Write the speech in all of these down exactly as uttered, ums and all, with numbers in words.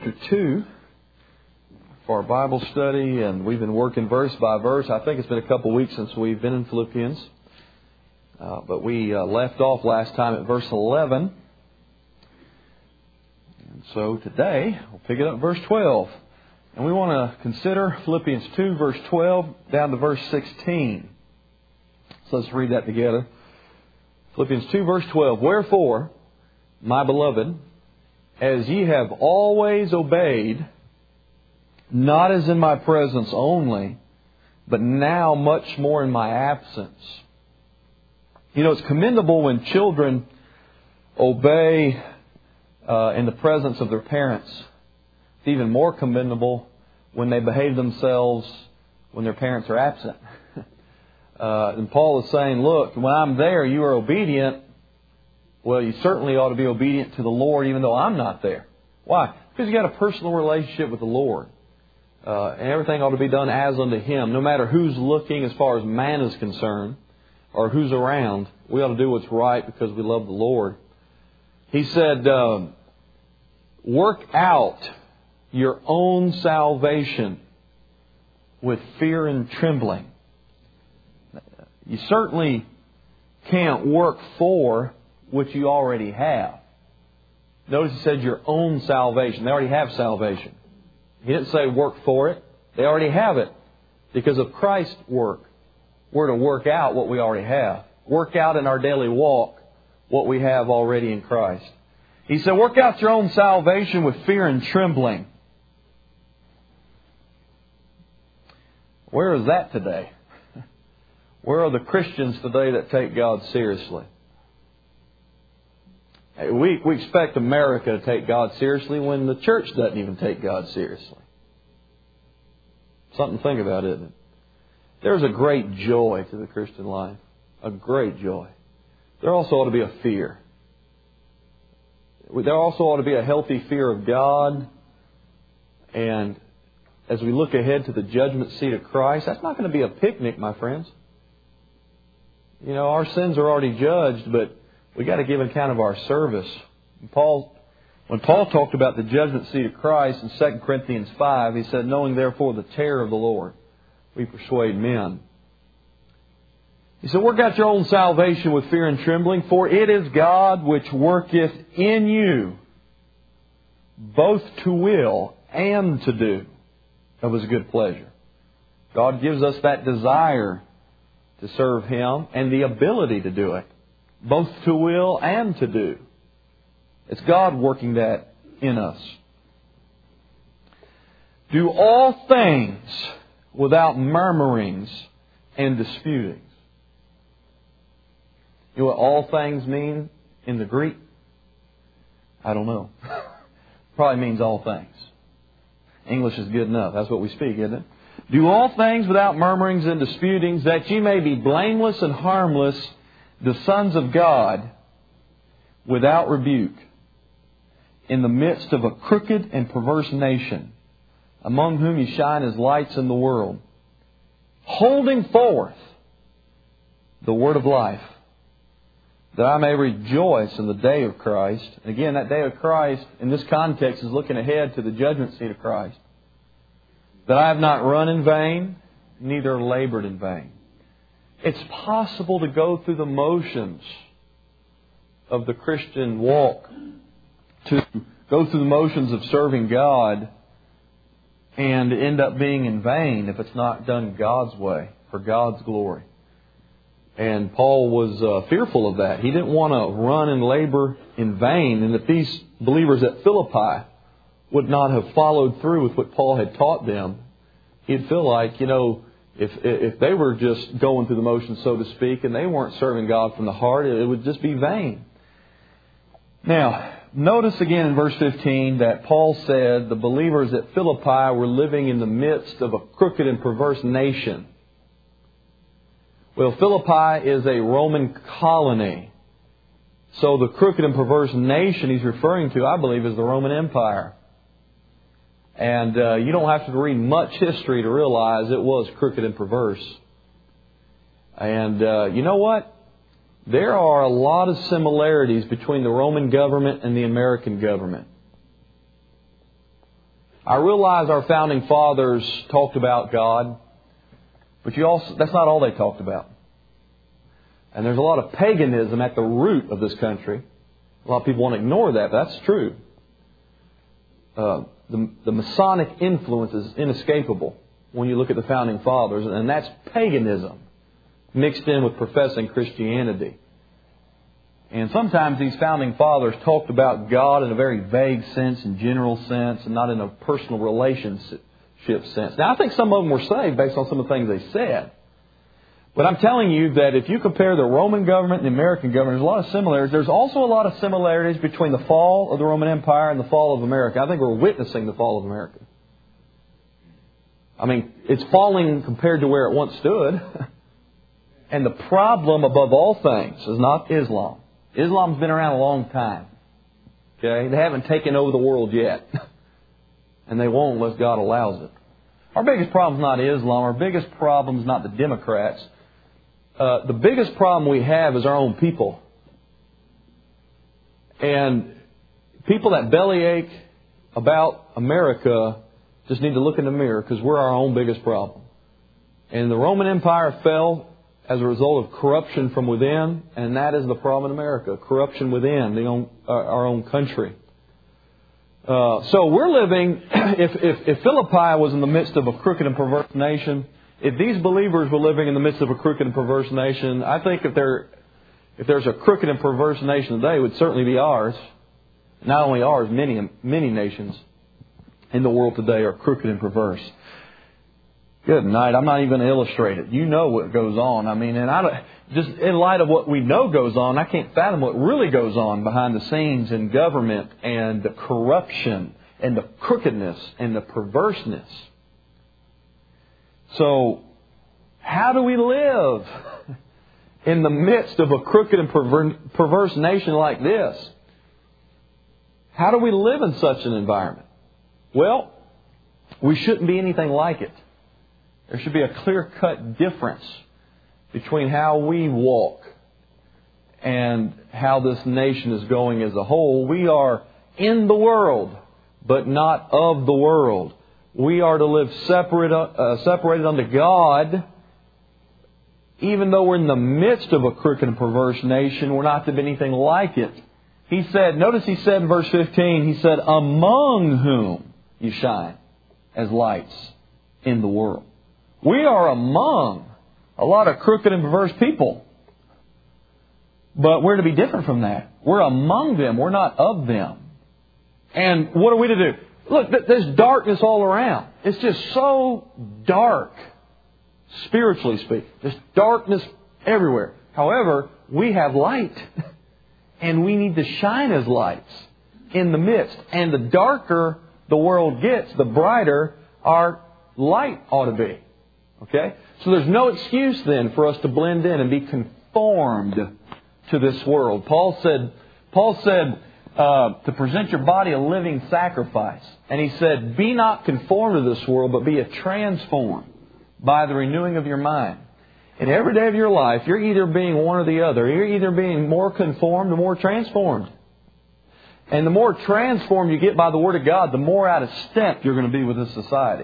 chapter two for our Bible study, and we've been working verse by verse. I think it's been a couple weeks since we've been in Philippians, uh, but we uh, left off last time at verse eleven. And so today we'll pick it up at verse twelve. And we want to consider Philippians two, verse twelve, down to verse sixteen. So let's read that together. Philippians two, verse twelve. Wherefore, my beloved, as ye have always obeyed, not as in my presence only, but now much more in my absence. You know, it's commendable when children obey uh, in the presence of their parents. It's even more commendable when they behave themselves when their parents are absent. uh, and Paul is saying, look, when I'm there, you are obedient. Well, you certainly ought to be obedient to the Lord even though I'm not there. Why? Because you got a personal relationship with the Lord. Uh, and everything ought to be done as unto Him. No matter who's looking as far as man is concerned or who's around, we ought to do what's right because we love the Lord. He said, uh, work out your own salvation with fear and trembling. You certainly can't work for what you already have. Notice he said your own salvation. They already have salvation. He didn't say work for it. They already have it because of Christ's work. We're to work out what we already have. Work out in our daily walk what we have already in Christ. He said work out your own salvation with fear and trembling. Where is that today? Where are the Christians today that take God seriously? We, we expect America to take God seriously when the church doesn't even take God seriously. Something to think about, isn't it? There's a great joy to the Christian life. A great joy. There also ought to be a fear. There also ought to be a healthy fear of God. And as we look ahead to the judgment seat of Christ, that's not going to be a picnic, my friends. You know, our sins are already judged, but we got to give account of our service. Paul, when Paul talked about the judgment seat of Christ in Second Corinthians five, he said, knowing therefore the terror of the Lord, we persuade men. He said, work out your own salvation with fear and trembling, for it is God which worketh in you both to will and to do of His good pleasure. God gives us that desire to serve Him and the ability to do it. Both to will and to do. It's God working that in us. Do all things without murmurings and disputings. You know what all things mean in the Greek? I don't know. Probably means all things. English is good enough. That's what we speak, isn't it? Do all things without murmurings and disputings, that ye may be blameless and harmless, the sons of God, without rebuke, in the midst of a crooked and perverse nation, among whom ye shine as lights in the world, holding forth the word of life, that I may rejoice in the day of Christ. And again, that day of Christ, in this context, is looking ahead to the judgment seat of Christ. That I have not run in vain, neither labored in vain. It's possible to go through the motions of the Christian walk, to go through the motions of serving God and end up being in vain if it's not done God's way, for God's glory. And Paul was uh, fearful of that. He didn't want to run and labor in vain. And if these believers at Philippi would not have followed through with what Paul had taught them, he'd feel like, you know, If if they were just going through the motions, so to speak, and they weren't serving God from the heart, it would just be vain. Now, notice again in verse fifteen that Paul said the believers at Philippi were living in the midst of a crooked and perverse nation. Well, Philippi is a Roman colony. So the crooked and perverse nation he's referring to, I believe, is the Roman Empire. And uh, you don't have to read much history to realize it was crooked and perverse. And uh, you know what? There are a lot of similarities between the Roman government and the American government. I realize our founding fathers talked about God, but you also that's not all they talked about. And there's a lot of paganism at the root of this country. A lot of people want to ignore that, but that's true. Uh, the, the Masonic influence is inescapable when you look at the founding fathers, and that's paganism mixed in with professing Christianity. And sometimes these founding fathers talked about God in a very vague sense and general sense, and not in a personal relationship sense. Now, I think some of them were saved based on some of the things they said. But I'm telling you that if you compare the Roman government and the American government, there's a lot of similarities. There's also a lot of similarities between the fall of the Roman Empire and the fall of America. I think we're witnessing the fall of America. I mean, it's falling compared to where it once stood. And the problem above all things is not Islam. Islam's been around a long time. Okay? They haven't taken over the world yet. And they won't unless God allows it. Our biggest problem is not Islam. Our biggest problem is not the Democrats. Uh, the biggest problem we have is our own people. And people that bellyache about America just need to look in the mirror, because we're our own biggest problem. And the Roman Empire fell as a result of corruption from within, and that is the problem in America. Corruption within the own, uh, our own country. Uh, so we're living, if, if, if Philippi was in the midst of a crooked and perverse nation, if these believers were living in the midst of a crooked and perverse nation, I think if, there, if there's a crooked and perverse nation today, it would certainly be ours. Not only ours, many, many nations in the world today are crooked and perverse. Good night. I'm not even going to illustrate it. You know what goes on. I mean, and I just in light of what we know goes on, I can't fathom what really goes on behind the scenes in government and the corruption and the crookedness and the perverseness. So, how do we live in the midst of a crooked and perver- perverse nation like this? How do we live in such an environment? Well, we shouldn't be anything like it. There should be a clear-cut difference between how we walk and how this nation is going as a whole. We are in the world, but not of the world. We are to live separate, uh, separated unto God. Even though we're in the midst of a crooked and perverse nation, we're not to be anything like it. He said, notice he said in verse fifteen, he said, among whom you shine as lights in the world. We are among a lot of crooked and perverse people. But we're to be different from that. We're among them. We're not of them. And what are we to do? Look, there's darkness all around. It's just so dark, spiritually speaking. There's darkness everywhere. However, we have light. And we need to shine as lights in the midst. And the darker the world gets, the brighter our light ought to be. Okay? So there's no excuse then for us to blend in and be conformed to this world. Paul said, Paul said uh, to present your body a living sacrifice. And he said, be not conformed to this world, but be a transformed by the renewing of your mind. And every day of your life, you're either being one or the other. You're either being more conformed or more transformed. And the more transformed you get by the Word of God, the more out of step you're going to be with this society.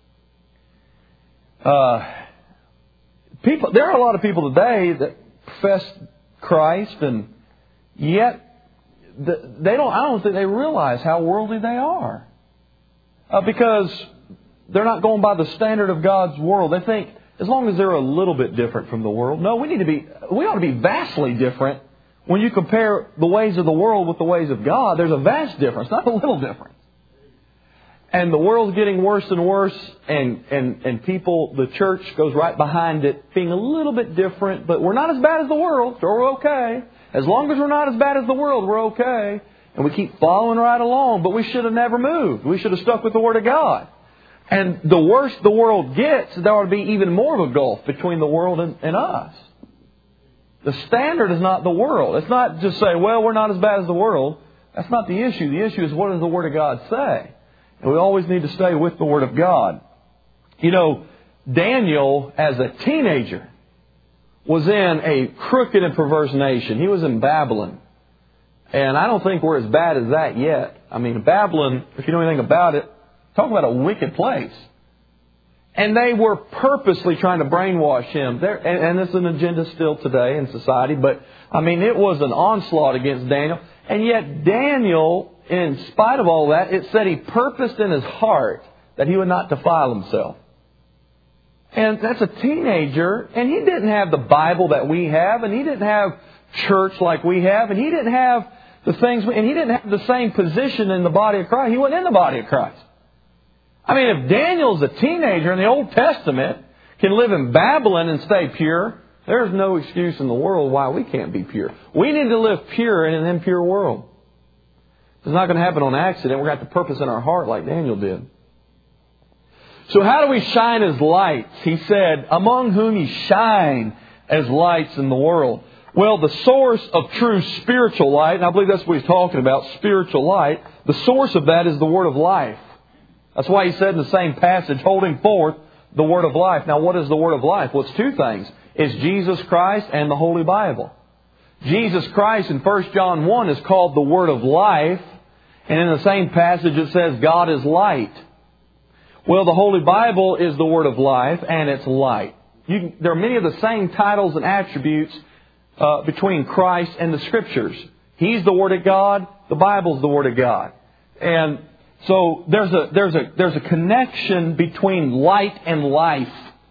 Uh, people, there are a lot of people today that profess Christ, and yet they don't. I don't think they realize how worldly they are, uh, because they're not going by the standard of God's world. They think as long as they're a little bit different from the world. No, we need to be. We ought to be vastly different. When you compare the ways of the world with the ways of God, there's a vast difference, not a little difference. And the world's getting worse and worse, and, and, and people, the church goes right behind it, being a little bit different, but we're not as bad as the world, so we're okay. As long as we're not as bad as the world, we're okay. And we keep following right along, but we should have never moved. We should have stuck with the Word of God. And the worse the world gets, there ought to be even more of a gulf between the world and, and us. The standard is not the world. It's not just say, well, we're not as bad as the world. That's not the issue. The issue is, what does the Word of God say? And we always need to stay with the Word of God. You know, Daniel, as a teenager, was in a crooked and perverse nation. He was in Babylon. And I don't think we're as bad as that yet. I mean, Babylon, if you know anything about it, Talk about a wicked place. And they were purposely trying to brainwash him. There, and, and it's an agenda still today in society. But, I mean, it was an onslaught against Daniel. And yet Daniel, in spite of all that, it said he purposed in his heart that he would not defile himself. And that's a teenager. And he didn't have the Bible that we have. And he didn't have church like we have. And he didn't have the things... And he didn't have the same position in the body of Christ. He wasn't in the body of Christ. I mean, if Daniel's a teenager in the Old Testament, can live in Babylon and stay pure, there's no excuse in the world why we can't be pure. We need to live pure in an impure world. It's not going to happen on accident. We're going to have to purpose in our heart like Daniel did. So how do we shine as lights? He said, among whom ye shine as lights in the world. Well, the source of true spiritual light, and I believe that's what he's talking about, spiritual light, the source of that is the Word of life. That's why he said in the same passage, holding forth the Word of life. Now, what is the Word of life? Well, it's two things. It's Jesus Christ and the Holy Bible. Jesus Christ in First John one is called the Word of life. And in the same passage it says God is light. Well, the Holy Bible is the Word of life and it's light. You can, there are many of the same titles and attributes uh, between Christ and the Scriptures. He's the Word of God. The Bible's the Word of God. And so there's a there's a there's a connection between light and life.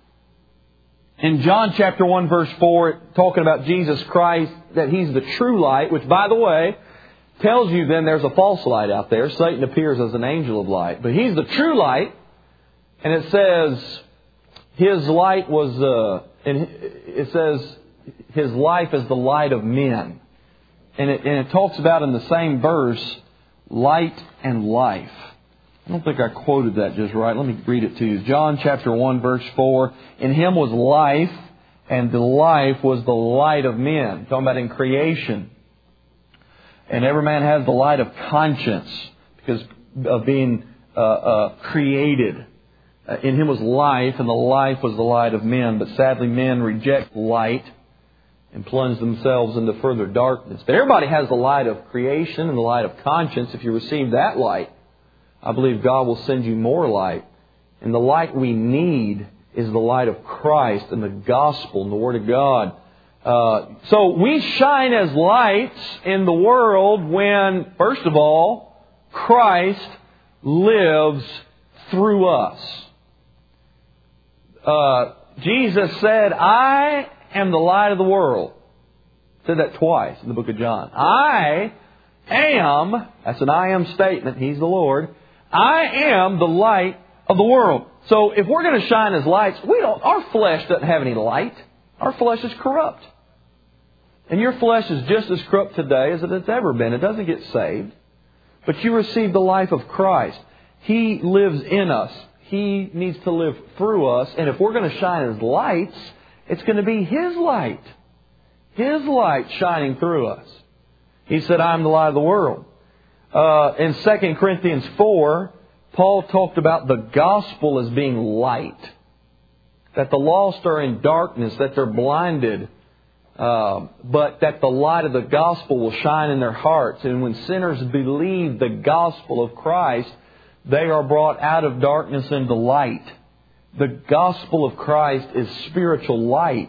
In John chapter one verse four, talking about Jesus Christ, that He's the true light, which by the way, tells you then there's a false light out there. Satan appears as an angel of light. But He's the true light. And it says His light was uh and it says His life is the light of men. And it and it talks about in the same verse light and life. I don't think I quoted that just right. Let me read it to you. John chapter one verse four. In Him was life, and the life was the light of men. Talking about in creation. And every man has the light of conscience because of being uh, uh, created. Uh, in Him was life, and the life was the light of men. But sadly men reject light and plunge themselves into further darkness. But everybody has the light of creation and the light of conscience. If you receive that light, I believe God will send you more light. And the light we need is the light of Christ and the gospel and the Word of God. Uh, so we shine as lights in the world when, first of all, Christ lives through us. Uh, Jesus said, I am the light of the world. Said that twice in the book of John. I am, that's an I am statement, He's the Lord. I am the light of the world. So if we're going to shine as lights, we don't, our flesh doesn't have any light. Our flesh is corrupt. And your flesh is just as corrupt today as it has ever been. It doesn't get saved. But you receive the life of Christ. He lives in us. He needs to live through us. And if we're going to shine as lights, it's going to be His light. His light shining through us. He said, I am the light of the world. Uh, in Second Corinthians four, Paul talked about the gospel as being light. That the lost are in darkness, that they're blinded. Uh, but that the light of the gospel will shine in their hearts. And when sinners believe the gospel of Christ, they are brought out of darkness into light. The gospel of Christ is spiritual light.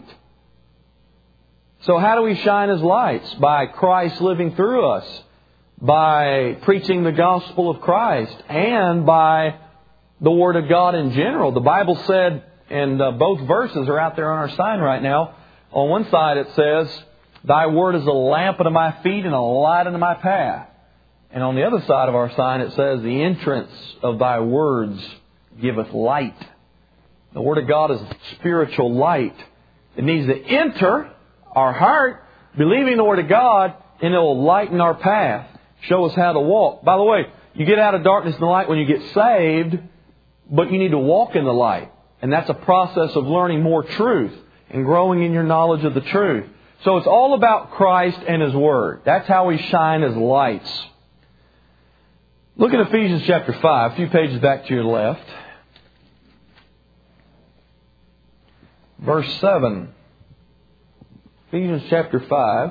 So how do we shine as lights? By Christ living through us. By preaching the gospel of Christ. And by the Word of God in general. The Bible said, and uh, both verses are out there on our sign right now. On one side it says, Thy Word is a lamp unto my feet and a light unto my path. And on the other side of our sign it says, The entrance of Thy words giveth light. The Word of God is spiritual light. It needs to enter our heart, believing the Word of God, and it will lighten our path. Show us how to walk. By the way, you get out of darkness and light when you get saved, but you need to walk in the light. And that's a process of learning more truth and growing in your knowledge of the truth. So it's all about Christ and His Word. That's how we shine as lights. Look at Ephesians chapter five, a few pages back to your left. Verse seven. Ephesians chapter five.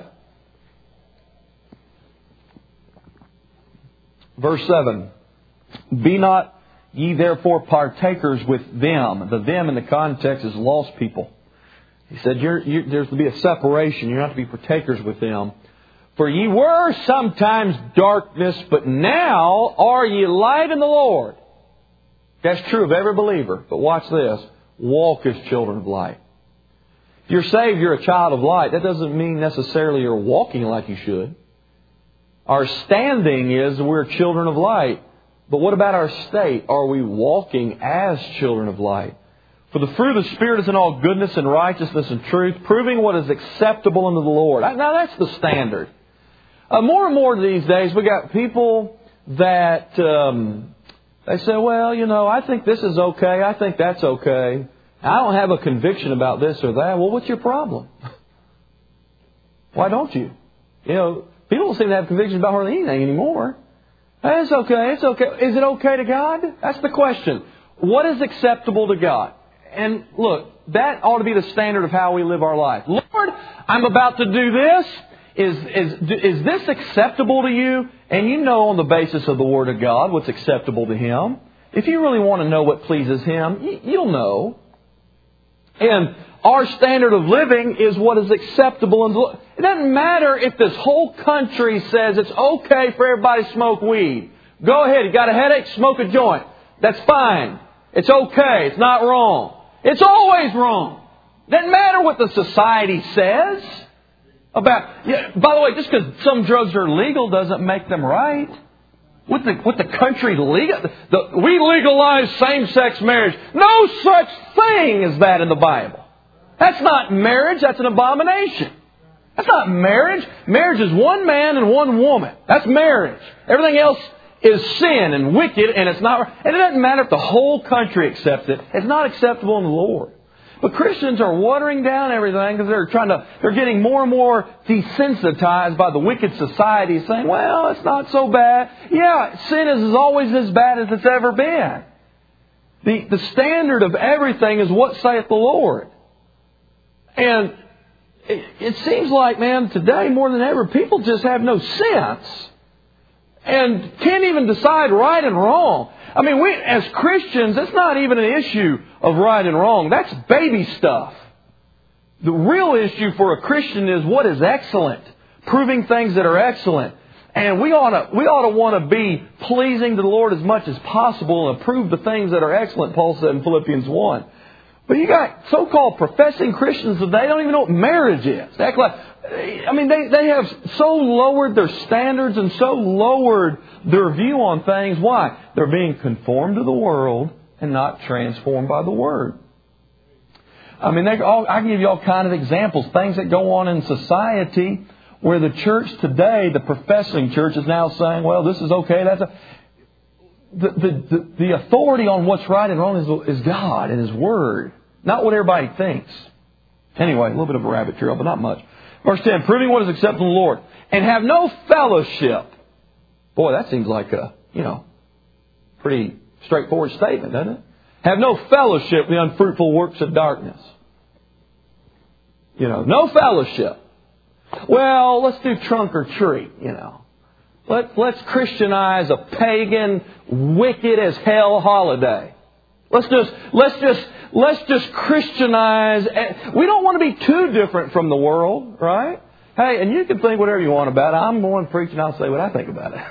Verse seven. Be not Ye therefore partakers with them. The them in the context is lost people. He said, you're, you're, there's to be a separation. You're not to be partakers with them. For ye were sometimes darkness, but now are ye light in the Lord. That's true of every believer. But watch this. Walk as children of light. If you're saved, you're a child of light. That doesn't mean necessarily you're walking like you should. Our standing is we're children of light. But what about our state? Are we walking as children of light? For the fruit of the Spirit is in all goodness and righteousness and truth, proving what is acceptable unto the Lord. Now that's the standard. Uh, more and more these days, we got people that um, they say, well, you know, I think this is okay. I think that's okay. I don't have a conviction about this or that. Well, what's your problem? Why don't you? You know, people don't seem to have conviction about hardly anything anymore. Hey, it's okay. It's okay. Is it okay to God? That's the question. What is acceptable to God? And look, that ought to be the standard of how we live our life. Lord, I'm about to do this. Is, is, is this acceptable to you? And you know on the basis of the Word of God what's acceptable to Him. If you really want to know what pleases Him, you'll know. And our standard of living is what is acceptable. And it doesn't matter if this whole country says it's okay for everybody to smoke weed. Go ahead. You got a headache? Smoke a joint. That's fine. It's okay. It's not wrong. It's always wrong. Doesn't matter what the society says about. Yeah, by the way, just because some drugs are legal doesn't make them right. With the, with the country legal, the, we legalize same-sex marriage. No such thing as that in the Bible. That's not marriage. That's an abomination. That's not marriage. Marriage is one man and one woman. That's marriage. Everything else is sin and wicked, and it's not. And it doesn't matter if the whole country accepts it. It's not acceptable in the Lord. But Christians are watering down everything because they're trying to, they're getting more and more desensitized by the wicked society, saying, well, it's not so bad. Yeah, sin is always as bad as it's ever been. The, the standard of everything is what saith the Lord. And it, it seems like, man, today more than ever, people just have no sense and can't even decide right and wrong. I mean, we as Christians, it's not even an issue of right and wrong. That's baby stuff. The real issue for a Christian is what is excellent, proving things that are excellent. And we ought to, we ought to want to be pleasing to the Lord as much as possible and approve the things that are excellent, Paul said in Philippians one. But you got so-called professing Christians that they don't even know what marriage is. They act like, I mean, they, they have so lowered their standards and so lowered their view on things. Why? They're being conformed to the world and not transformed by the Word. I mean, they all, I can give you all kinds of examples. Things that go on in society where the church today, the professing church, is now saying, well, this is okay. That's a... The, the, the, the authority on what's right and wrong is, is God and His Word, not what everybody thinks. Anyway, a little bit of a rabbit trail, but not much. Verse ten, proving what is acceptable to the Lord, and have no fellowship. Boy, that seems like a, you know, pretty straightforward statement, doesn't it? Have no fellowship with the unfruitful works of darkness. You know, no fellowship. Well, let's do trunk or treat, you know. Let, let's Christianize a pagan, wicked as hell holiday. Let's just, let's just, let's just Christianize. We don't want to be too different from the world, right? Hey, and you can think whatever you want about it. I'm going to preach and I'll say what I think about it.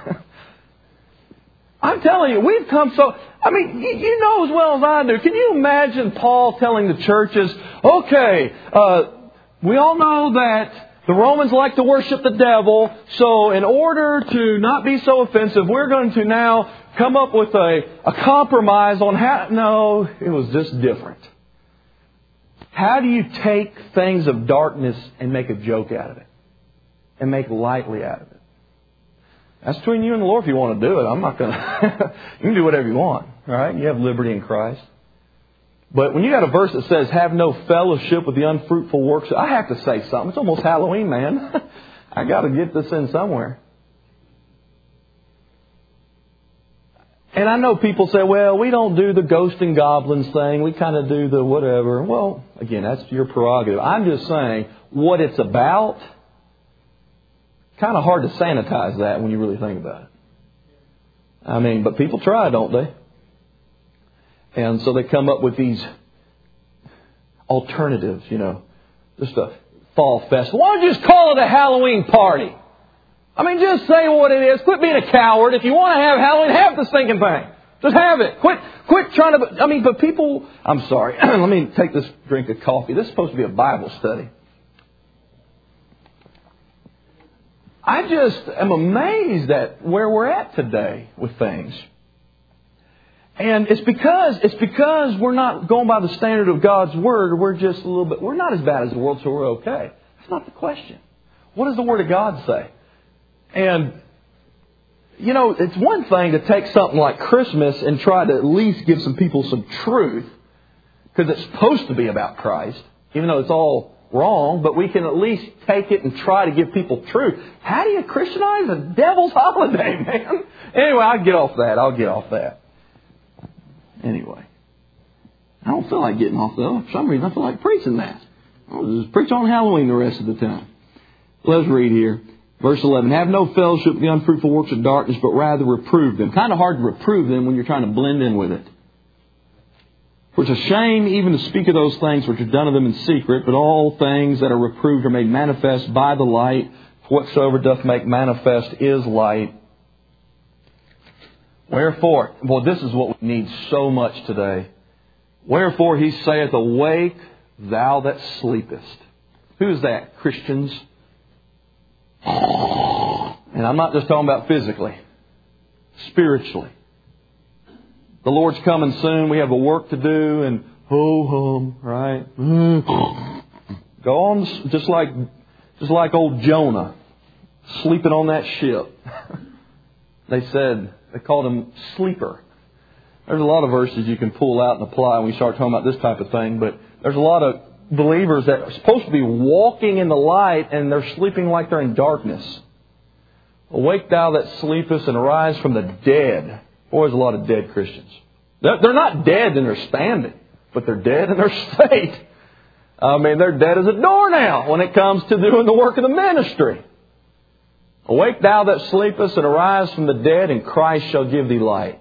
I'm telling you, we've come so, I mean, you, you know as well as I do. Can you imagine Paul telling the churches, okay, uh, we all know that the Romans like to worship the devil, so in order to not be so offensive, we're going to now come up with a, a compromise on how... No, it was just different. How do you take things of darkness and make a joke out of it? And make lightly out of it? That's between you and the Lord if you want to do it. I'm not going to... You can do whatever you want, all right? You have liberty in Christ. But when you got a verse that says, have no fellowship with the unfruitful works, I have to say something. It's almost Halloween, man. I got to get this in somewhere. And I know people say, well, we don't do the ghost and goblins thing. We kind of do the whatever. Well, again, that's your prerogative. I'm just saying what it's about. Kind of hard to sanitize that when you really think about it. I mean, but people try, don't they? And so they come up with these alternatives, you know, just a fall festival. Why don't you just call it a Halloween party? I mean, just say what it is. Quit being a coward. If you want to have Halloween, have the stinking thing. Just have it. Quit, quit trying to, I mean, but people, I'm sorry. Let me take this drink of coffee. This is supposed to be a Bible study. I just am amazed at where we're at today with things. And it's because, it's because we're not going by the standard of God's Word. We're just a little bit, we're not as bad as the world, so we're okay. That's not the question. What does the Word of God say? And, you know, it's one thing to take something like Christmas and try to at least give some people some truth, because it's supposed to be about Christ, even though it's all wrong, but we can at least take it and try to give people truth. How do you Christianize a devil's holiday, man? Anyway, I'll get off that. I'll get off that. Anyway, I don't feel like getting off though. For some reason, I feel like preaching that. I'll just preach on Halloween the rest of the time. Let's read here. Verse eleven, have no fellowship with the unfruitful works of darkness, but rather reprove them. Kind of hard to reprove them when you're trying to blend in with it. For it's a shame even to speak of those things which are done of them in secret, but all things that are reproved are made manifest by the light. For whatsoever doth make manifest is light. Wherefore, well, this is what we need so much today. Wherefore he saith, awake, thou that sleepest. Who is that? Christians. And I'm not just talking about physically. Spiritually. The Lord's coming soon. We have a work to do. And ho-hum, right? Go on just like, just like old Jonah. Sleeping on that ship. They said, they called him sleeper. There's a lot of verses you can pull out and apply when we start talking about this type of thing. But there's a lot of believers that are supposed to be walking in the light and they're sleeping like they're in darkness. Awake thou that sleepest and arise from the dead. Boy, there's a lot of dead Christians. They're not dead in their standing, but they're dead in their state. I mean, they're dead as a doornail when it comes to doing the work of the ministry. Awake thou that sleepest and arise from the dead, and Christ shall give thee light.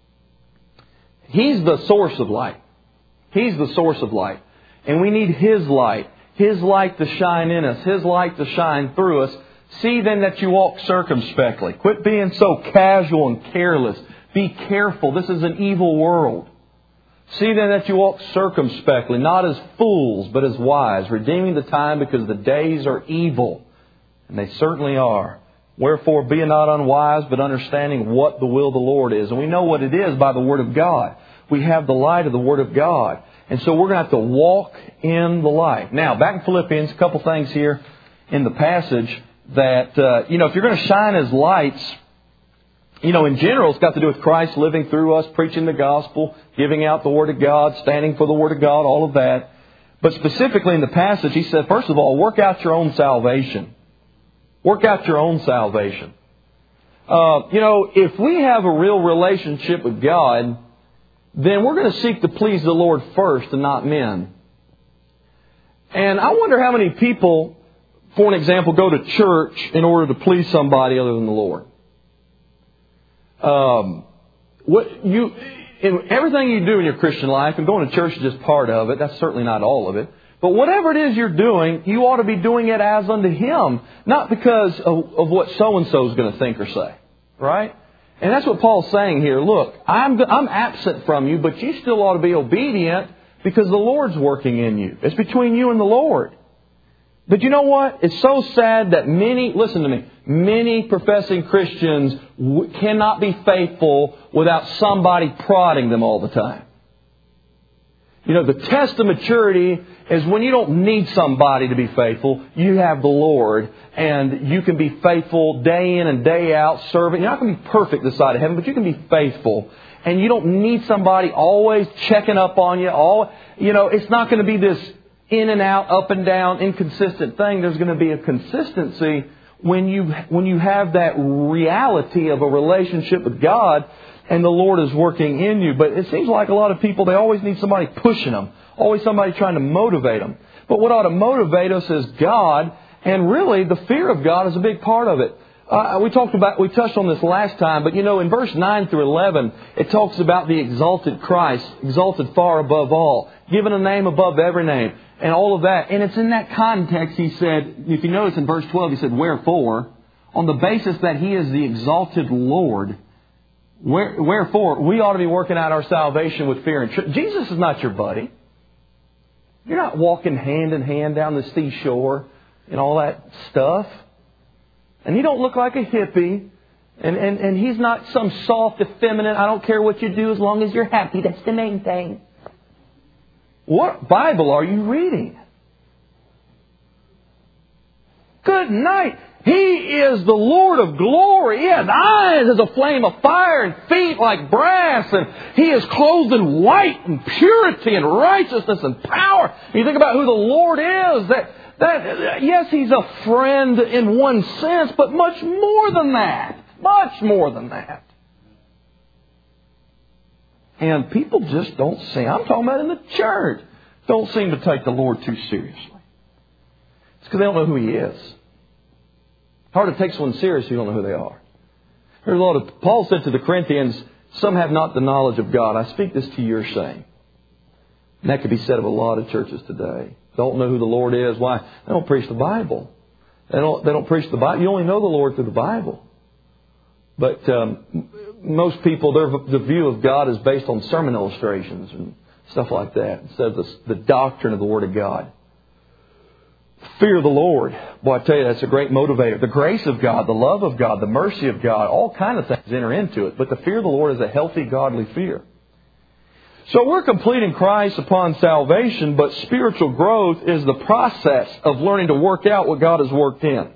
He's the source of light. He's the source of light. And we need His light. His light to shine in us. His light to shine through us. See then that you walk circumspectly. Quit being so casual and careless. Be careful. This is an evil world. See then that you walk circumspectly, not as fools, but as wise, redeeming the time because the days are evil. And they certainly are. Wherefore be not unwise, but understanding what the will of the Lord is. And we know what it is by the Word of God. We have the light of the Word of God. And so we're going to have to walk in the light. Now, back in Philippians, a couple things here in the passage that, uh, you know, if you're going to shine as lights, you know, in general, it's got to do with Christ living through us, preaching the gospel, giving out the Word of God, standing for the Word of God, all of that. But specifically in the passage, he said, first of all, work out your own salvation. Work out your own salvation. Uh, you know, if we have a real relationship with God, then we're going to seek to please the Lord first and not men. And I wonder how many people, for an example, go to church in order to please somebody other than the Lord. Um, what you, in everything you do in your Christian life, and going to church is just part of it. That's certainly not all of it. But whatever it is you're doing, you ought to be doing it as unto Him, not because of, of what so-and-so is going to think or say. Right? And that's what Paul's saying here. Look, I'm, I'm absent from you, but you still ought to be obedient because the Lord's working in you. It's between you and the Lord. But you know what? It's so sad that many, listen to me, many professing Christians w- cannot be faithful without somebody prodding them all the time. You know, the test of maturity is when you don't need somebody to be faithful. You have the Lord, and you can be faithful day in and day out, serving. You're not going to be perfect this side of heaven, but you can be faithful. And you don't need somebody always checking up on you. All, you know, it's not going to be this in and out, up and down, inconsistent thing. There's going to be a consistency when you when you have that reality of a relationship with God and the Lord is working in you. But it seems like a lot of people, they always need somebody pushing them. Always somebody trying to motivate them. But what ought to motivate us is God. And really, the fear of God is a big part of it. Uh, we talked about, we touched on this last time, but you know, in verse nine through eleven, it talks about the exalted Christ, exalted far above all, given a name above every name, and all of that. And it's in that context, he said, if you notice in verse twelve, he said, wherefore, on the basis that He is the exalted Lord, where, wherefore, we ought to be working out our salvation with fear and trembling. Jesus is not your buddy. You're not walking hand in hand down the seashore and all that stuff. And you don't look like a hippie. And, and, and he's not some soft, effeminate, I don't care what you do as long as you're happy. That's the main thing. What Bible are you reading? Good night. He is the Lord of glory. He has eyes as a flame of fire and feet like brass. And He is clothed in white and purity and righteousness and power. And you think about who the Lord is. That, that, yes, He's a friend in one sense, but much more than that. Much more than that. And people just don't seem, I'm talking about in the church, don't seem to take the Lord too seriously. It's because they don't know who He is. Hard to take someone serious if you don't know who they are. There's a lot of, Paul said to the Corinthians, some have not the knowledge of God. I speak this to your shame. And that could be said of a lot of churches today. Don't know who the Lord is. Why? They don't preach the Bible. They don't, they don't preach the Bible. You only know the Lord through the Bible. But um, most people, their the view of God is based on sermon illustrations and stuff like that, instead of the, the doctrine of the Word of God. Fear of the Lord. Boy, I tell you, that's a great motivator. The grace of God, the love of God, the mercy of God, all kinds of things enter into it. But the fear of the Lord is a healthy, godly fear. So we're completing Christ upon salvation, but spiritual growth is the process of learning to work out what God has worked in.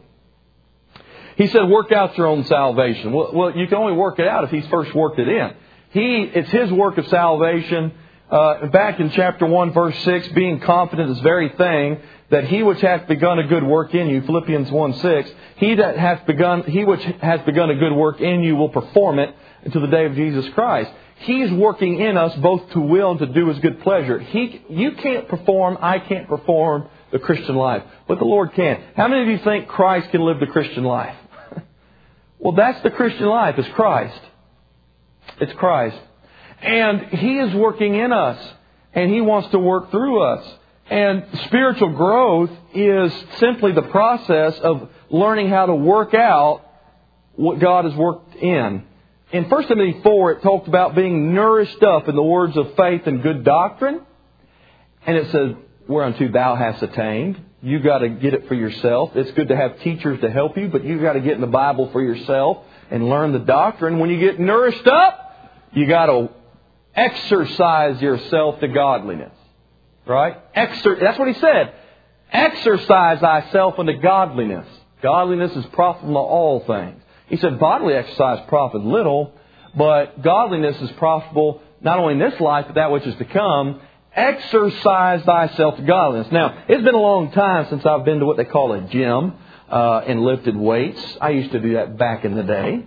He said, work out your own salvation. Well, well you can only work it out if He's first worked it in. He, it's His work of salvation. Uh, back in chapter one, verse six, being confident of this very thing, that He which hath begun a good work in you, Philippians one six, He that hath begun, He which has begun a good work in you will perform it until the day of Jesus Christ. He's working in us both to will and to do His good pleasure. He, you can't perform, I can't perform the Christian life, but the Lord can. How many of you think Christ can live the Christian life? Well, that's the Christian life, is Christ. It's Christ. And He is working in us, and He wants to work through us. And spiritual growth is simply the process of learning how to work out what God has worked in. In First Timothy four, it talked about being nourished up in the words of faith and good doctrine. And it says, whereunto thou hast attained. You've got to get it for yourself. It's good to have teachers to help you, but you've got to get in the Bible for yourself and learn the doctrine. When you get nourished up, you got to exercise yourself to godliness. Right? Exer- that's what he said. Exercise thyself unto godliness. Godliness is profitable to all things. He said bodily exercise profit little, but godliness is profitable not only in this life, but that which is to come. Exercise thyself to godliness. Now, it's been a long time since I've been to what they call a gym uh, and lifted weights. I used to do that back in the day.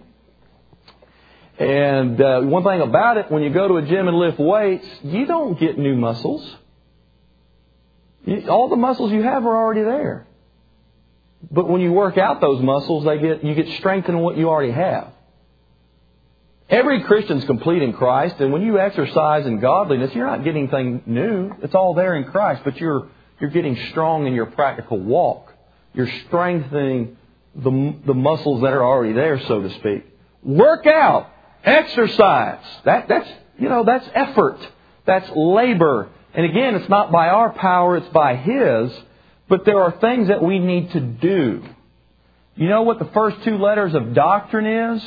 And uh, one thing about it, when you go to a gym and lift weights, you don't get new muscles. You, all the muscles you have are already there. But when you work out those muscles, they get you get strengthened in what you already have. Every Christian's complete in Christ, and when you exercise in godliness, you're not getting anything new. It's all there in Christ, but you're you're getting strong in your practical walk. You're strengthening the the muscles that are already there, so to speak. Work out, exercise. That that's you know that's effort. That's labor. And again, it's not by our power; it's by His. But there are things that we need to do. You know what the first two letters of doctrine is?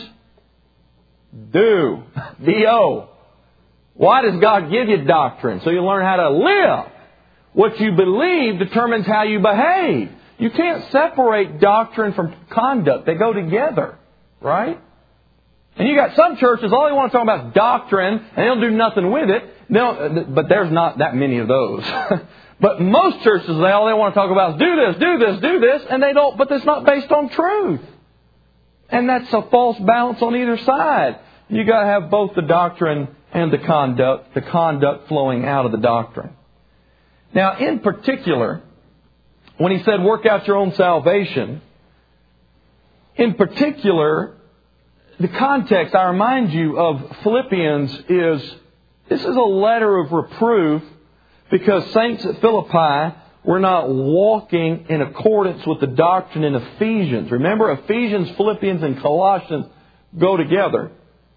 Do. D O. Why does God give you doctrine? So you learn how to live. What you believe determines how you behave. You can't separate doctrine from conduct. They go together. Right? And you got some churches, all they want to talk about is doctrine, and they don't do nothing with it. No, but there's not that many of those. But most churches, they all they want to talk about is do this, do this, do this, and they don't, but it's not based on truth. And that's a false balance on either side. You got to have both the doctrine and the conduct, the conduct flowing out of the doctrine. Now, in particular, when he said work out your own salvation, in particular, the context, I remind you, of Philippians is, this is a letter of reproof because saints at Philippi were not walking in accordance with the doctrine in Ephesians. Remember, Ephesians, Philippians, and Colossians go together.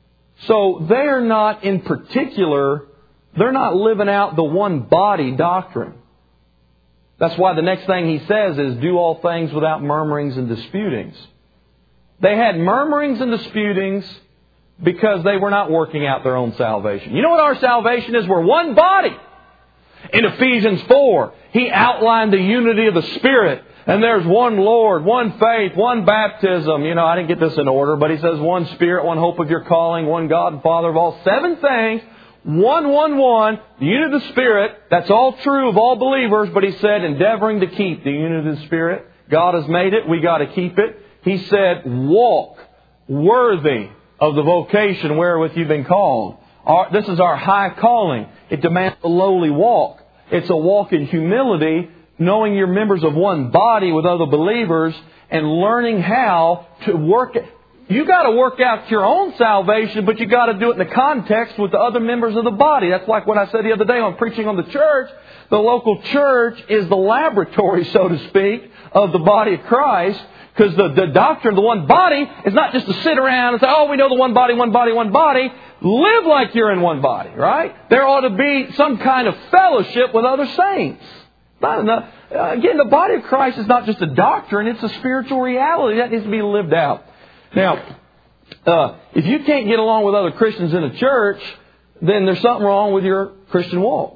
So they are not in particular, they're not living out the one body doctrine. That's why the next thing he says is, do all things without murmurings and disputings. They had murmurings and disputings because they were not working out their own salvation. You know what our salvation is? We're one body. In Ephesians four, he outlined the unity of the Spirit. And there's one Lord, one faith, one baptism. You know, I didn't get this in order, but he says one Spirit, one hope of your calling, one God and Father of all. Seven things. One, one, one. The unity of the Spirit. That's all true of all believers. But he said, endeavoring to keep the unity of the Spirit. God has made it. We got to keep it. He said, walk worthy of the vocation wherewith you've been called. Our, this is our high calling. It demands a lowly walk. It's a walk in humility, knowing you're members of one body with other believers and learning how to work. You got to work out your own salvation, but you got to do it in the context with the other members of the body. That's like what I said the other day when preaching on the church. The local church is the laboratory, so to speak, of the body of Christ. Because the, the doctrine of the one body is not just to sit around and say, oh, we know the one body, one body, one body. Live like you're in one body, right? There ought to be some kind of fellowship with other saints. Not enough. Again, the body of Christ is not just a doctrine, it's a spiritual reality that needs to be lived out. Now, uh, if you can't get along with other Christians in a church, then there's something wrong with your Christian walk.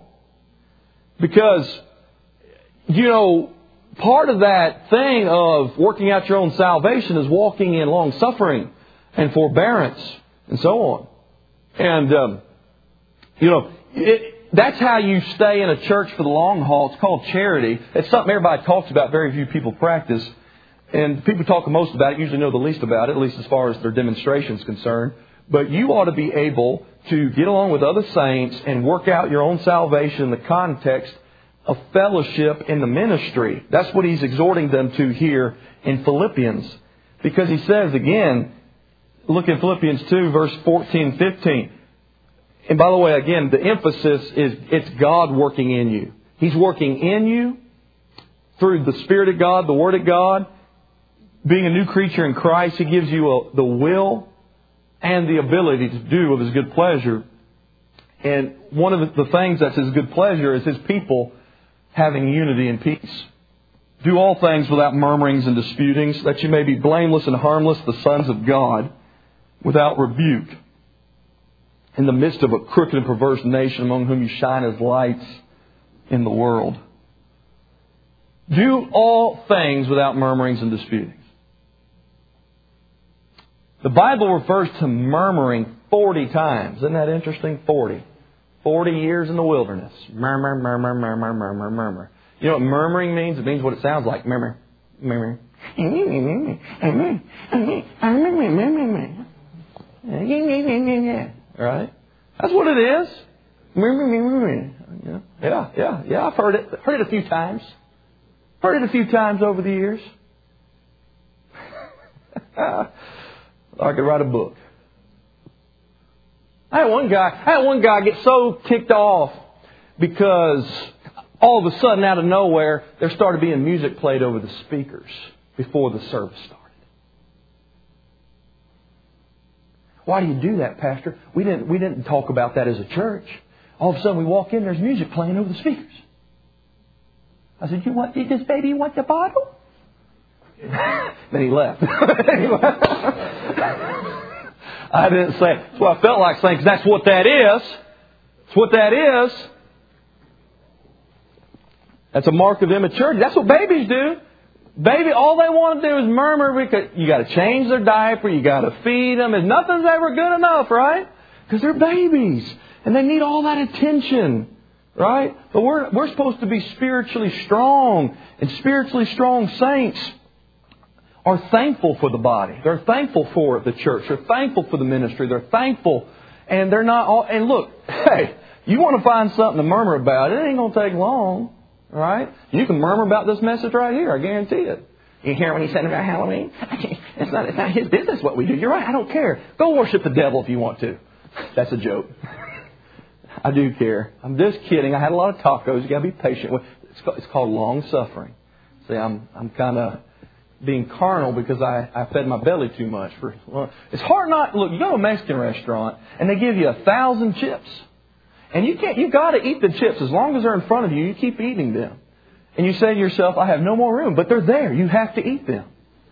Because, you know, part of that thing of working out your own salvation is walking in long suffering and forbearance and so on. And, um, you know, it, that's how you stay in a church for the long haul. It's called charity. It's something everybody talks about, very few people practice. And people talk the most about it usually know the least about it, at least as far as their demonstration is concerned. But you ought to be able to get along with other saints and work out your own salvation in the context of fellowship in the ministry. That's what he's exhorting them to here in Philippians. Because he says again, look at Philippians two, verse fourteen, fifteen. And by the way, again, the emphasis is it's God working in you. He's working in you through the Spirit of God, the Word of God. Being a new creature in Christ, He gives you a, the will and the ability to do of His good pleasure. And one of the, the things that's His good pleasure is His people having unity and peace. Do all things without murmurings and disputings, that you may be blameless and harmless, the sons of God, without rebuke, in the midst of a crooked and perverse nation among whom you shine as lights in the world. Do all things without murmurings and disputings. The Bible refers to murmuring forty times. Isn't that interesting? Forty. Forty years in the wilderness. Murmur, murmur, murmur, murmur, murmur. You know what murmuring means? It means what it sounds like. Murmur, murmur. Right? That's what it is. Yeah, yeah, yeah. I've heard it. Heard it a few times. Heard it a few times over the years. I could write a book. I had one guy. I had one guy get so ticked off because all of a sudden, out of nowhere, there started being music played over the speakers before the service started. Why do you do that, Pastor? We didn't. We didn't talk about that as a church. All of a sudden, we walk in. There's music playing over the speakers. I said, "You want this baby? You want the Bible?" Then he left. I didn't say. That's what I felt like saying, because that's what that is. That's what that is. That's a mark of immaturity. That's what babies do. Baby, all they want to do is murmur because you got to change their diaper, you got to feed them, and nothing's ever good enough, right? Because they're babies and they need all that attention, right? But we're we're supposed to be spiritually strong, and spiritually strong saints are thankful for the body. They're thankful for the church. They're thankful for the ministry. They're thankful, and they're not all. And look, hey, you want to find something to murmur about? It ain't going to take long. All right? You can murmur about this message right here. I guarantee it. You hear when he said about Halloween? It's not, it's not his business what we do. You're right. I don't care. Go worship the devil if you want to. That's a joke. I do care. I'm just kidding. I had a lot of tacos. You got to be patient with. It's called, it's called long suffering. See, I'm I'm kind of being carnal because I, I fed my belly too much. For well, it's hard not. Look, you go to a Mexican restaurant and they give you a thousand chips, and you can't. You got to eat the chips as long as they're in front of you. You keep eating them, and you say to yourself, "I have no more room," but they're there. You have to eat them.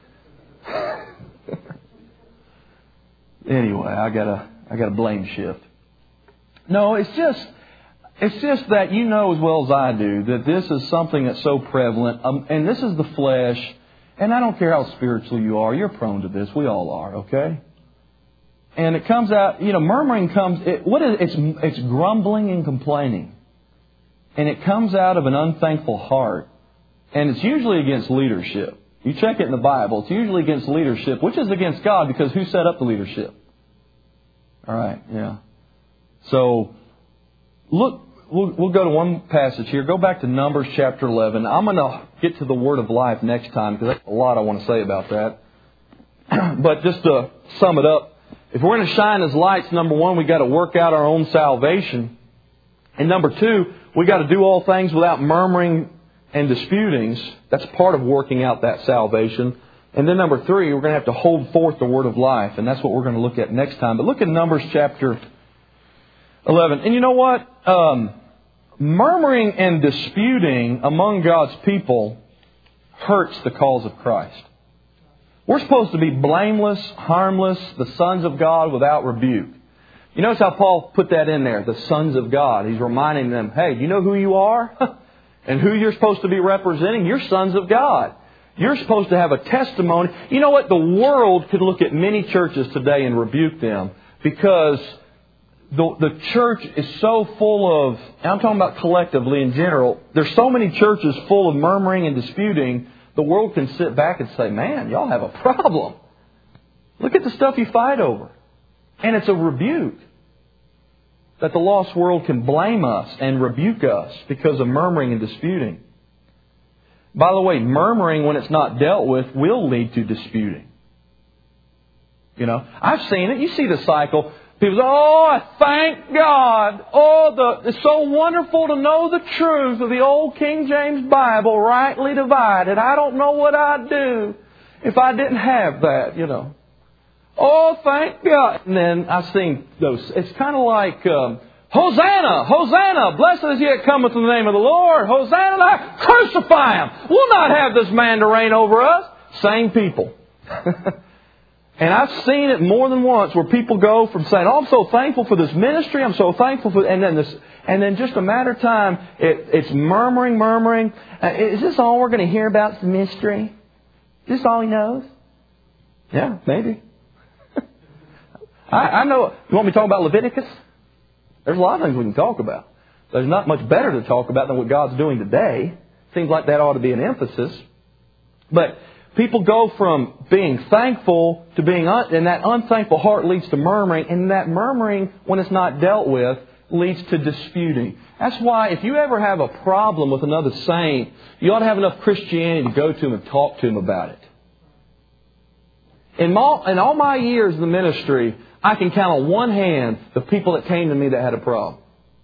Anyway, I gotta I gotta blame shift. No, it's just it's just that you know as well as I do that this is something that's so prevalent, um, and this is the flesh. And I don't care how spiritual you are, you're prone to this. We all are, okay? And it comes out, you know, murmuring comes. It, what is it's it's grumbling and complaining, and it comes out of an unthankful heart, and it's usually against leadership. You check it in the Bible; it's usually against leadership, which is against God because who set up the leadership? All right, yeah. So, look, we'll, we'll go to one passage here. Go back to Numbers chapter eleven. I'm going to get to the word of life next time because there's a lot I want to say about that. But just to sum it up, if we're going to shine as lights, number one, we've got to work out our own salvation. And number two, we've got to do all things without murmuring and disputings. That's part of working out that salvation. And then number three, we're going to have to hold forth the word of life. And that's what we're going to look at next time. But look at Numbers chapter eleven. And you know what? Um, murmuring and disputing among God's people hurts the cause of Christ. We're supposed to be blameless, harmless, the sons of God without rebuke. You notice how Paul put that in there, the sons of God. He's reminding them, hey, do you know who you are? And who you're supposed to be representing? You're sons of God. You're supposed to have a testimony. You know what? The world could look at many churches today and rebuke them because the, the church is so full of, and I'm talking about collectively in general, there's so many churches full of murmuring and disputing, the world can sit back and say, man, y'all have a problem. Look at the stuff you fight over. And it's a rebuke. That the lost world can blame us and rebuke us because of murmuring and disputing. By the way, murmuring when it's not dealt with will lead to disputing. You know, I've seen it. You see the cycle. People say, oh, I thank God. Oh, the, it's so wonderful to know the truth of the old King James Bible rightly divided. I don't know what I'd do if I didn't have that, you know. Oh, thank God. And then I've seen those. It's kind of like, um, Hosanna, Hosanna, blessed is he that cometh in the name of the Lord. Hosanna, crucify him. We'll not have this man to reign over us. Same people. And I've seen it more than once where people go from saying, oh, I'm so thankful for this ministry. I'm so thankful for, and then this, and then just a matter of time, it, it's murmuring, murmuring. Uh, is this all we're going to hear about the mystery? Is this all he knows? Yeah, maybe. I, I know. You want me to talk about Leviticus? There's a lot of things we can talk about. There's not much better to talk about than what God's doing today. Seems like that ought to be an emphasis. But people go from being thankful to being, un- and that unthankful heart leads to murmuring. And that murmuring, when it's not dealt with, leads to disputing. That's why if you ever have a problem with another saint, you ought to have enough Christianity to go to him and talk to him about it. In, my, in all my years in the ministry, I can count on one hand the people that came to me that had a problem.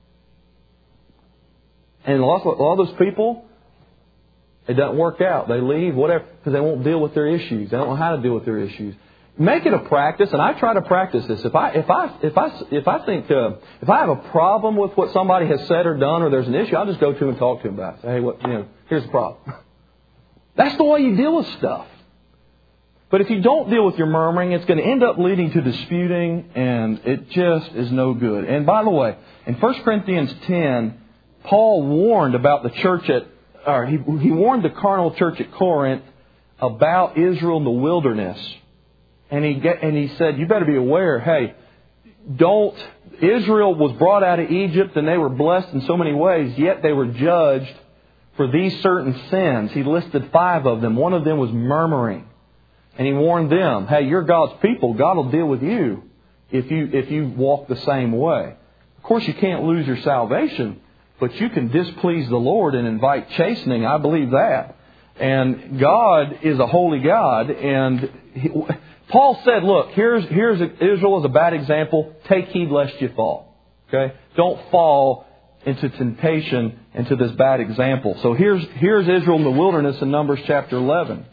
And a lot, a lot of those people, it doesn't work out. They leave, whatever, because they won't deal with their issues. They don't know how to deal with their issues. Make it a practice, and I try to practice this. If I, if I, if I, if I think, uh, if I have a problem with what somebody has said or done, or there's an issue, I'll just go to them and talk to them about it. Say, hey, what, you know, here's the problem. That's the way you deal with stuff. But if you don't deal with your murmuring, it's going to end up leading to disputing, and it just is no good. And by the way, in First Corinthians ten, Paul warned about the church at, or he, he warned the carnal church at Corinth about Israel in the wilderness. And he get, and he said, you better be aware, hey, don't, Israel was brought out of Egypt and they were blessed in so many ways, yet they were judged for these certain sins. He listed five of them. One of them was murmuring. And he warned them, hey, you're God's people. God will deal with you if you if you walk the same way. Of course, you can't lose your salvation, but you can displease the Lord and invite chastening. I believe that. And God is a holy God. And he, Paul said, look, here's, here's Israel as a bad example. Take heed lest you fall. Okay? Don't fall into temptation, into this bad example. So here's, here's Israel in the wilderness in Numbers chapter eleven.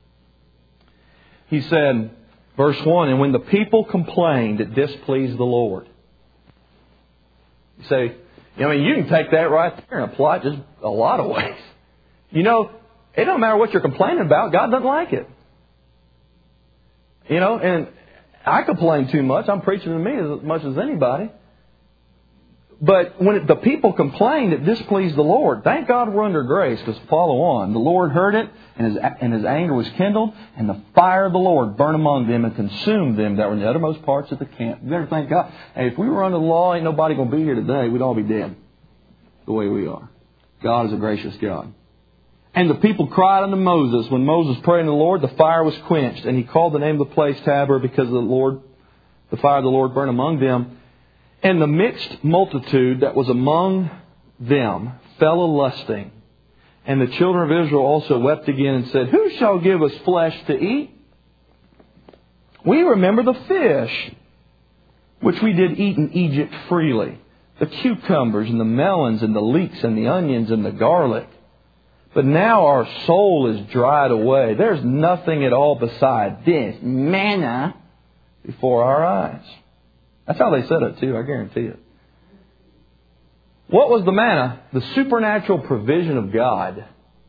He said, verse one, and when the people complained, it displeased the Lord. You say, I mean, you can take that right there and apply it just a lot of ways. You know, it don't matter what you're complaining about. God doesn't like it. You know, and I complain too much. I'm preaching to me as much as anybody. But when it, the people complained, it displeased the Lord. Thank God we're under grace, because follow on. The Lord heard it, and his, and his anger was kindled, and the fire of the Lord burned among them and consumed them that were in the uttermost parts of the camp. You better thank God. Hey, if we were under the law, ain't nobody going to be here today. We'd all be dead the way we are. God is a gracious God. And the people cried unto Moses. When Moses prayed unto the Lord, the fire was quenched. And he called the name of the place Tabor, because the Lord, the fire of the Lord burned among them. And the mixed multitude that was among them fell a-lusting. And the children of Israel also wept again and said, who shall give us flesh to eat? We remember the fish, which we did eat in Egypt freely. The cucumbers and the melons and the leeks and the onions and the garlic. But now our soul is dried away. There's nothing at all beside this manna before our eyes. That's how they said it too, I guarantee it. What was the manna? The supernatural provision of God.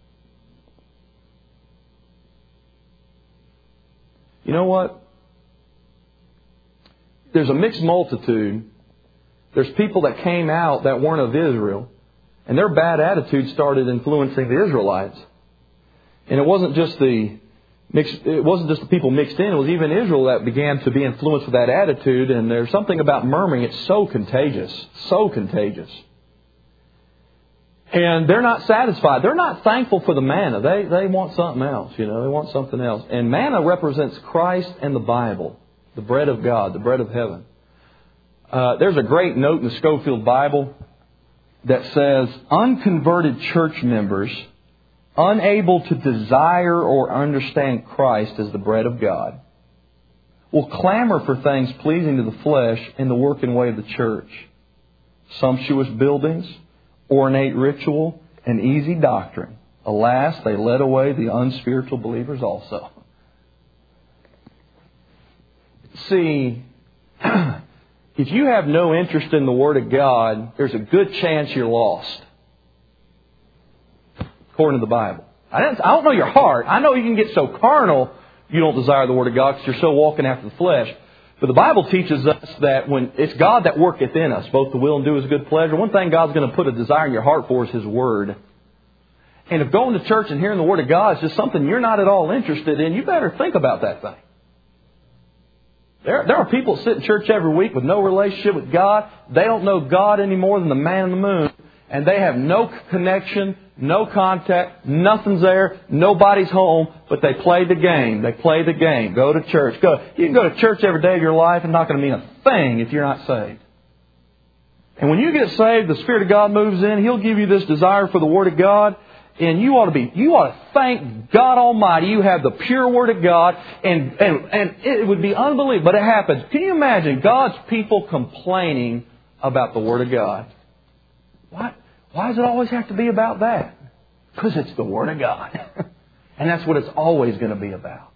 You know what? There's a mixed multitude. There's people that came out that weren't of Israel. And their bad attitude started influencing the Israelites. And it wasn't just the Mixed, it wasn't just the people mixed in. It was even Israel that began to be influenced with that attitude. And there's something about murmuring. It's so contagious. So contagious. And they're not satisfied. They're not thankful for the manna. They, they want something else. You know, they want something else. And manna represents Christ and the Bible. The bread of God. The bread of heaven. Uh, there's a great note in the Scofield Bible that says, unconverted church members unable to desire or understand Christ as the bread of God, will clamor for things pleasing to the flesh in the work and way of the church. Sumptuous buildings, ornate ritual, and easy doctrine. Alas, they led away the unspiritual believers also. See, if you have no interest in the Word of God, there's a good chance you're lost. According to the Bible. I don't, I don't know your heart. I know you can get so carnal you don't desire the Word of God because you're so walking after the flesh. But the Bible teaches us that when it's God that worketh in us, both the will and do His good pleasure. One thing God's going to put a desire in your heart for is His Word. And if going to church and hearing the Word of God is just something you're not at all interested in, you better think about that thing. There, there are people that sit in church every week with no relationship with God. They don't know God any more than the man in the moon. And they have no connection, no contact, nothing's there, nobody's home, but they play the game. They play the game. Go to church. Go. You can go to church every day of your life and not going to mean a thing if you're not saved. And when you get saved, the Spirit of God moves in. He'll give you this desire for the Word of God. And you ought to be, you ought to thank God Almighty. You have the pure Word of God. And, and, and it would be unbelievable, but it happens. Can you imagine God's people complaining about the Word of God? What? Why does it always have to be about that? Because it's the Word of God. And that's what it's always going to be about.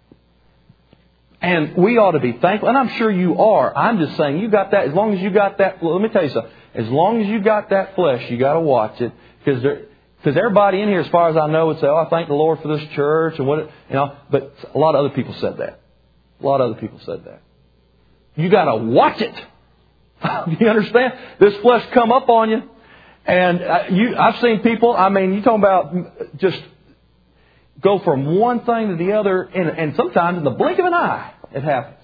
And we ought to be thankful. And I'm sure you are. I'm just saying, you got that. As long as you got that, well, let me tell you something. As long as you got that flesh, you got to watch it. Because because everybody in here, as far as I know, would say, oh, I thank the Lord for this church. and what it, you know. But a lot of other people said that. A lot of other people said that. You got to watch it. You understand? This flesh come up on you. And you, I've seen people, I mean, you talking about just go from one thing to the other, and, and sometimes in the blink of an eye, it happens.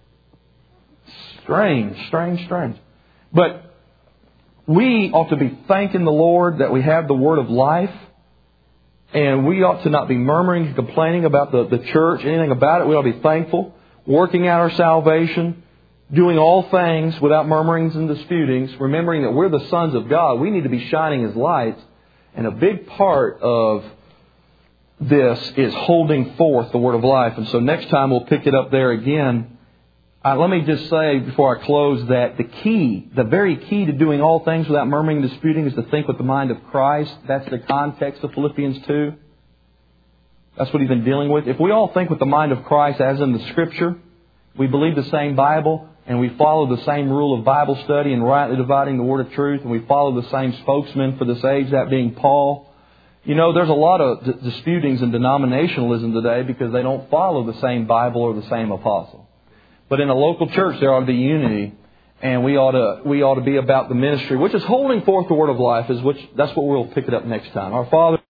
Strange, strange, strange. But we ought to be thanking the Lord that we have the Word of life, and we ought to not be murmuring and complaining about the, the church, anything about it. We ought to be thankful, working out our salvation, doing all things without murmurings and disputings, remembering that we're the sons of God. We need to be shining His lights. And a big part of this is holding forth the word of life. And so next time we'll pick it up there again. Uh, let me just say before I close that the key, the very key to doing all things without murmuring and disputing is to think with the mind of Christ. That's the context of Philippians two. That's what he's been dealing with. If we all think with the mind of Christ as in the Scripture, we believe the same Bible, and we follow the same rule of Bible study and rightly dividing the word of truth, and we follow the same spokesman for this age, that being Paul. You know, there's a lot of d- disputings and denominationalism today because they don't follow the same Bible or the same apostle. But in a local church, there ought to be unity, and we ought to we ought to be about the ministry, which is holding forth the word of life. Is which that's what we'll pick it up next time. Our Father.